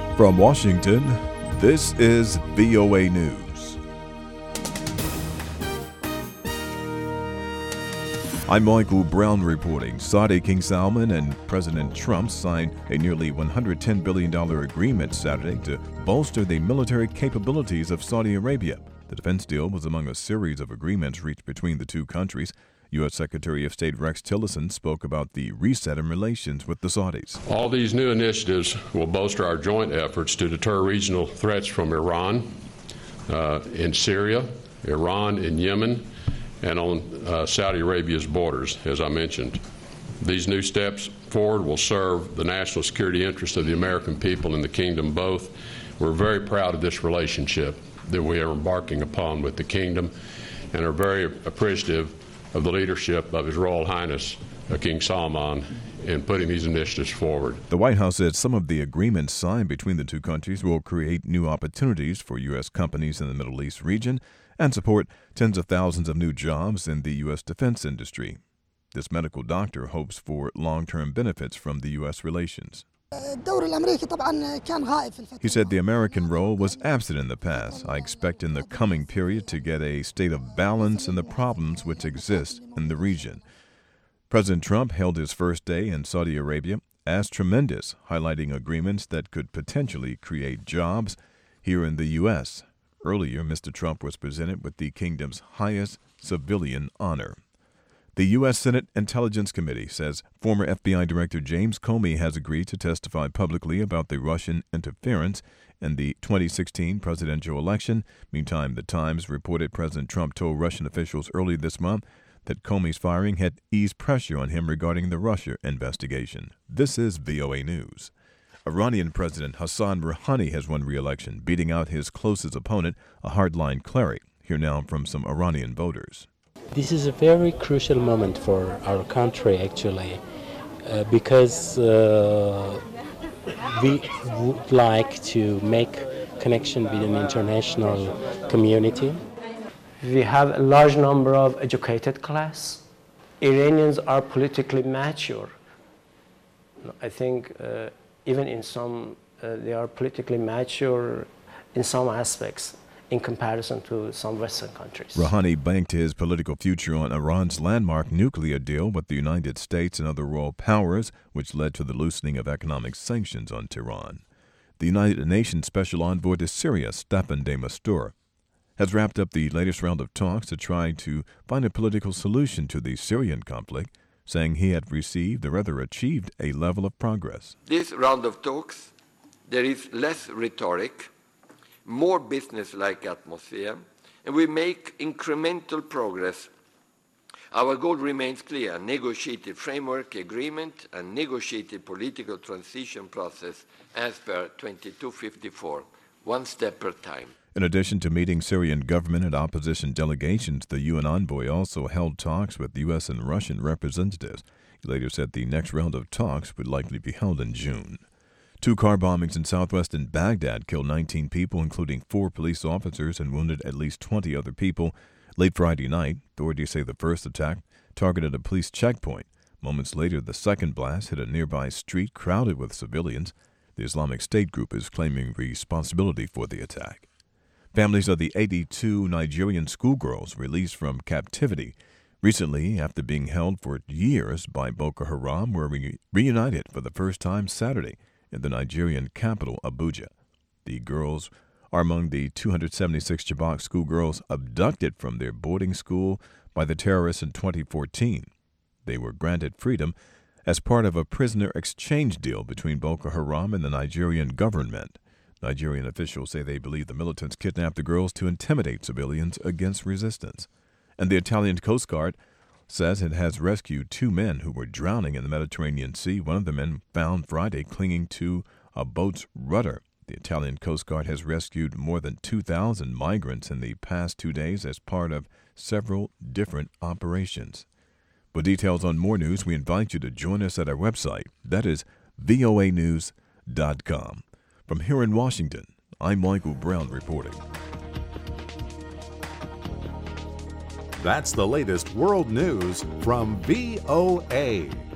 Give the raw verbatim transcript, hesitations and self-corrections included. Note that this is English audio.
From Washington, this is V O A News. I'm Michael Brown reporting. Saudi King Salman and President Trump signed a nearly one hundred ten billion dollars agreement Saturday to bolster the military capabilities of Saudi Arabia. The defense deal was among a series of agreements reached between the two countries. U S. Secretary of State Rex Tillerson spoke about the reset in relations with the Saudis. All these new initiatives will bolster our joint efforts to deter regional threats from Iran, uh, in Syria, Iran in Yemen, and on uh, Saudi Arabia's borders, as I mentioned. These new steps forward will serve the national security interests of the American people and the kingdom both. We're very proud of this relationship that we are embarking upon with the kingdom and are very appreciative of the leadership of His Royal Highness uh, King Salman in putting these initiatives forward. The White House said some of the agreements signed between the two countries will create new opportunities for U S companies in the Middle East region and support tens of thousands of new jobs in the U S defense industry. This medical doctor hopes for long-term benefits from the U S relations. He said the American role was absent in the past. I expect in the coming period to get a state of balance in the problems which exist in the region. President Trump hailed his first day in Saudi Arabia as tremendous, highlighting agreements that could potentially create jobs here in the U S. Earlier, Mister Trump was presented with the kingdom's highest civilian honor. The U S. Senate Intelligence Committee says former F B I Director James Comey has agreed to testify publicly about the Russian interference in the twenty sixteen presidential election. Meantime, The Times reported President Trump told Russian officials early this month that Comey's firing had eased pressure on him regarding the Russia investigation. This is V O A News. Iranian President Hassan Rouhani has won re-election, beating out his closest opponent, a hardline cleric. Hear now from some Iranian voters. This is a very crucial moment for our country, actually, uh, because uh, we would like to make connection with an international community. We have a large number of educated class. Iranians are politically mature. I think uh, even in some, uh, they are politically mature in some aspects in comparison to some Western countries. Rouhani banked his political future on Iran's landmark nuclear deal with the United States and other world powers, which led to the loosening of economic sanctions on Tehran. The United Nations Special Envoy to Syria, Staffan de Mistura, has wrapped up the latest round of talks to try to find a political solution to the Syrian conflict, saying he had received, or rather achieved, a level of progress. This round of talks, there is less rhetoric, more business-like atmosphere, and we make incremental progress. Our goal remains clear: negotiated framework agreement and negotiated political transition process as per twenty-two fifty-four, one step per time. In addition to meeting Syrian government and opposition delegations, the U N envoy also held talks with U S and Russian representatives. He later said the next round of talks would likely be held in June. Two car bombings in southwestern Baghdad killed nineteen people, including four police officers, and wounded at least twenty other people. Late Friday night, authorities say the first attack targeted a police checkpoint. Moments later, the second blast hit a nearby street crowded with civilians. The Islamic State group is claiming responsibility for the attack. Families of the eighty-two Nigerian schoolgirls released from captivity recently, after being held for years by Boko Haram, were re- reunited for the first time Saturday in the Nigerian capital, Abuja. The girls are among the two hundred seventy-six Chibok schoolgirls abducted from their boarding school by the terrorists in twenty fourteen. They were granted freedom as part of a prisoner exchange deal between Boko Haram and the Nigerian government. Nigerian officials say they believe the militants kidnapped the girls to intimidate civilians against resistance. And the Italian Coast Guard says it has rescued two men who were drowning in the Mediterranean Sea. One of the men found Friday clinging to a boat's rudder. The Italian Coast Guard has rescued more than two thousand migrants in the past two days as part of several different operations. For details on more news, we invite you to join us at our website. That is V O A news dot com. From here in Washington, I'm Michael Brown reporting. That's the latest world news from V O A.